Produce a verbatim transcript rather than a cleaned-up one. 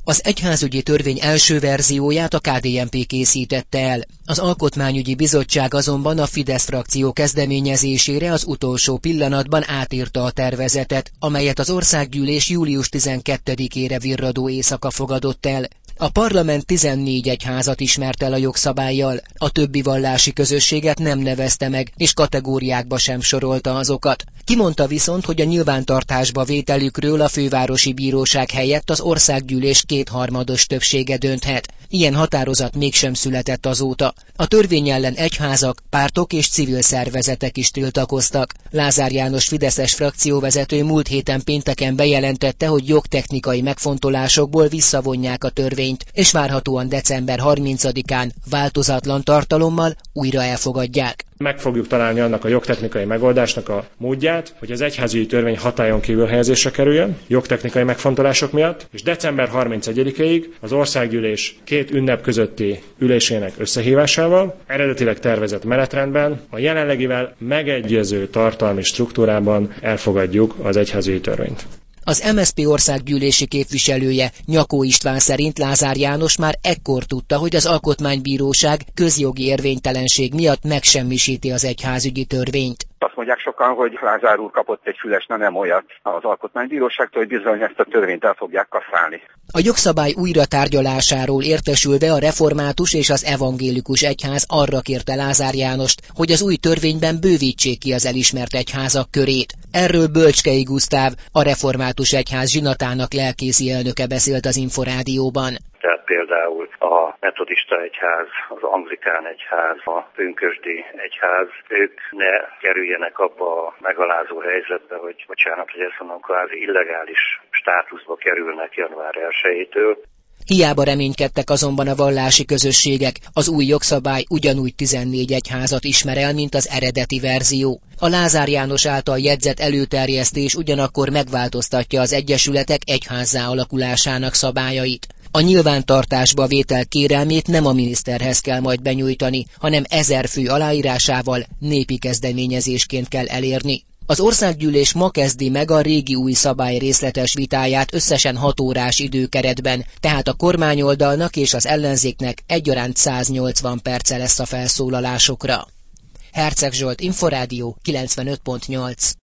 Az egyházügyi törvény első verzióját a ká dé en pé készítette el. Az Alkotmányügyi Bizottság azonban a Fidesz frakció kezdeményezésére az utolsó pillanatban átírta a tervezetet, amelyet az Országgyűlés július tizenkettedikére virradó éjszaka fogadott el. A parlament tizennégy egyházat ismert el a jogszabállyal, a többi vallási közösséget nem nevezte meg, és kategóriákba sem sorolta azokat. Kimondta viszont, hogy a nyilvántartásba vételükről a fővárosi bíróság helyett az Országgyűlés kétharmados többsége dönthet. Ilyen határozat mégsem született azóta. A törvény ellen egyházak, pártok és civil szervezetek is tiltakoztak. Lázár János fideszes frakcióvezető múlt héten pénteken bejelentette, hogy jogtechnikai megfontolásokból visszavonják a törvényt, és várhatóan december harmincadikán változatlan tartalommal újra elfogadják. Meg fogjuk találni annak a jogtechnikai megoldásnak a módját, hogy az egyházügyi törvény hatályon kívül helyezésre kerüljön, jogtechnikai megfontolások miatt, és december harmincegyedikéig az Országgyűlés két ünnep közötti ülésének összehívásával, eredetileg tervezett menetrendben, a jelenlegivel megegyező tartalmi struktúrában elfogadjuk az egyházügyi törvényt. Az em es zé pé országgyűlési képviselője, Nyakó István szerint Lázár János már ekkor tudta, hogy az Alkotmánybíróság közjogi érvénytelenség miatt megsemmisíti az egyházügyi törvényt. Azt mondják sokan, hogy Lázár úr kapott egy füles, na nem olyat az Alkotmánybíróságtól, hogy bizony ezt a törvényt el fogják kasszálni. A jogszabály újra tárgyalásáról értesülve a református és az evangélikus egyház arra kérte Lázár Jánost, hogy az új törvényben bővítsék ki az elismert egyházak körét. Erről Bölcskei Gusztáv, a református egyház zsinatának lelkészi elnöke beszélt az Inforádióban. Tehát például a metodista egyház, az anglikán egyház, a pünkösdi egyház, ők ne kerüljenek abba a megalázó helyzetbe, hogy bocsánat, hogy ezt mondom, kvázi illegális státuszba kerülnek január elsejétől. Hiába reménykedtek azonban a vallási közösségek, az új jogszabály ugyanúgy tizennégy egyházat ismer el, mint az eredeti verzió. A Lázár János által jegyzett előterjesztés ugyanakkor megváltoztatja az egyesületek egyházzá alakulásának szabályait. A nyilvántartásba vétel kérelmét nem a miniszterhez kell majd benyújtani, hanem ezer fő aláírásával népi kezdeményezésként kell elérni. Az Országgyűlés ma kezdi meg a régi új szabály részletes vitáját összesen hat órás időkeretben, tehát a kormányoldalnak és az ellenzéknek egyaránt száznyolcvan perce lesz a felszólalásokra. Herceg Zsolt, Inforádió kilencvenöt pont nyolc.